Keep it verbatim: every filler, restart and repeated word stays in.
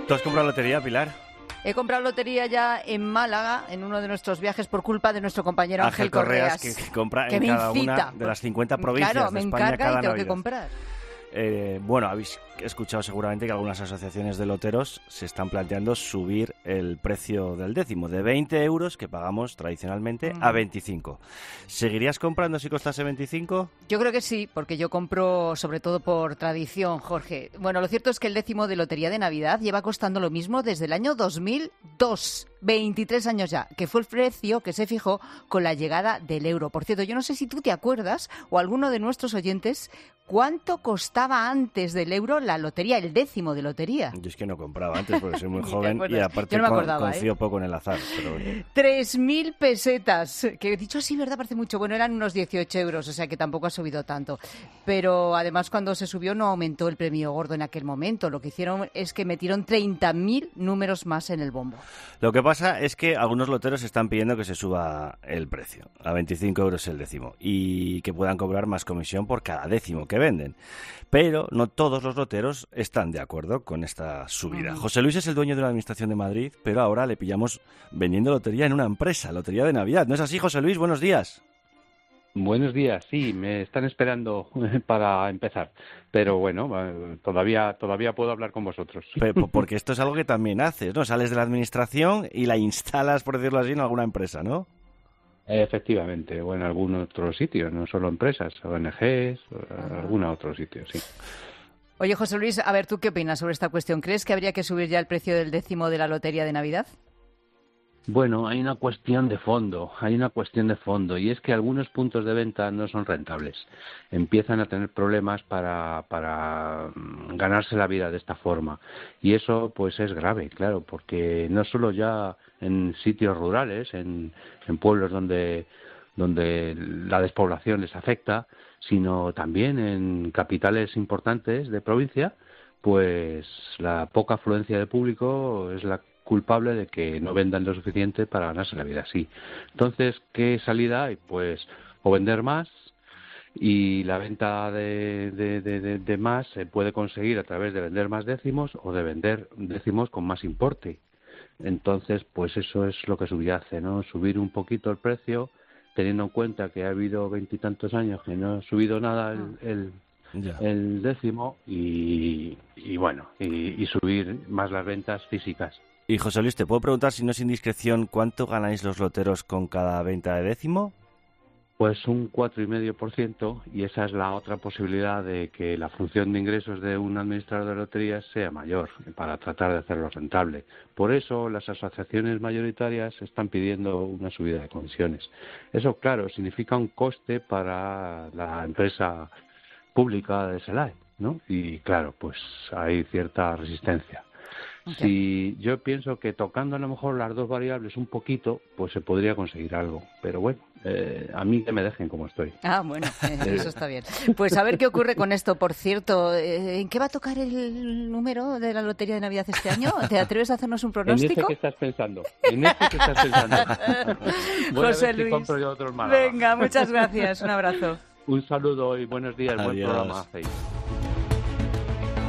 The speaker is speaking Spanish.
¿Tú has comprado lotería, Pilar? He comprado lotería ya en Málaga, en uno de nuestros viajes por culpa de nuestro compañero Ángel, Ángel Correas, Correas, que, que compra que en me cada incita. una de las cincuenta provincias claro, de me España encarga cada y tengo Navidad. que comprar. Eh, bueno, habéis escuchado seguramente que algunas asociaciones de loteros se están planteando subir el precio del décimo de veinte euros que pagamos tradicionalmente Mm. a veinticinco. ¿Seguirías comprando si costase veinticinco? Yo creo que sí, porque yo compro sobre todo por tradición, Jorge. Bueno, lo cierto es que el décimo de Lotería de Navidad lleva costando lo mismo desde el año dos mil dos, veintitrés años ya, que fue el precio que se fijó con la llegada del euro. Por cierto, yo no sé si tú te acuerdas, o alguno de nuestros oyentes, ¿cuánto costaba antes del euro la lotería, el décimo de lotería? Yo es que no compraba antes porque soy muy Ni te joven y acuerdas. aparte Yo no me con- acordaba, confío ¿eh? poco en el azar. Pero bueno. Tres mil pesetas, que dicho así, ¿verdad? Parece mucho. Bueno, eran unos dieciocho euros, o sea que tampoco ha subido tanto. Pero además cuando se subió no aumentó el premio gordo en aquel momento. Lo que hicieron es que metieron treinta mil números más en el bombo. Lo que pasa es que algunos loteros están pidiendo que se suba el precio, a veinticinco euros el décimo, y que puedan cobrar más comisión por cada décimo que venden. Pero no todos los loteros están de acuerdo con esta subida. Mm. José Luis es el dueño de la Administración de Madrid, pero ahora le pillamos vendiendo lotería en una empresa, Lotería de Navidad. ¿No es así, José Luis? Buenos días. Buenos días, sí, me están esperando para empezar, pero bueno, eh, todavía todavía puedo hablar con vosotros. Pe- po- Porque esto es algo que también haces, ¿no? Sales de la Administración y la instalas, por decirlo así, en alguna empresa, ¿no? Efectivamente, o en algún otro sitio, no solo empresas, O N Ges, o algún otro sitio, sí. Oye, José Luis, a ver, ¿tú qué opinas sobre esta cuestión? ¿Crees que habría que subir ya el precio del décimo de la Lotería de Navidad? Bueno, hay una cuestión de fondo, hay una cuestión de fondo, y es que algunos puntos de venta no son rentables. Empiezan a tener problemas para, para mm, ganarse la vida de esta forma. Y eso, pues, es grave, claro, porque no solo ya en sitios rurales, en, en pueblos donde, donde la despoblación les afecta, sino también en capitales importantes de provincia, pues la poca afluencia de público es la culpable de que no vendan lo suficiente para ganarse la vida así. Entonces, ¿qué salida hay? Pues o vender más, y la venta de, de, de, de, de más se puede conseguir a través de vender más décimos o de vender décimos con más importe. Entonces, pues eso es lo que subyace, ¿no? Subir un poquito el precio, teniendo en cuenta que ha habido veintitantos años que no ha subido nada el, el Ya. el décimo y, y bueno, y, y subir más las ventas físicas. Y José Luis, ¿te puedo preguntar, si no es indiscreción, cuánto ganáis los loteros con cada venta de décimo? Pues un cuatro coma cinco por ciento, y esa es la otra posibilidad de que la función de ingresos de un administrador de loterías sea mayor, para tratar de hacerlo rentable. Por eso las asociaciones mayoritarias están pidiendo una subida de comisiones. Eso, claro, significa un coste para la empresa pública de SELAE, ¿no? Y claro, pues hay cierta resistencia. Si yo pienso que tocando a lo mejor las dos variables un poquito, pues se podría conseguir algo. Pero bueno, eh, a mí que me dejen como estoy. Ah, bueno, eh, eso está bien. Pues a ver qué ocurre con esto. Por cierto, eh, ¿en qué va a tocar el número de la Lotería de Navidad este año? ¿Te atreves a hacernos un En pronóstico? ese que estás pensando. En ese que estás pensando. Voy a José ver si Luis. compro yo otro en Málaga. Venga, muchas gracias. Un abrazo. Un saludo y buenos días. Buen Adiós. programa hacéis.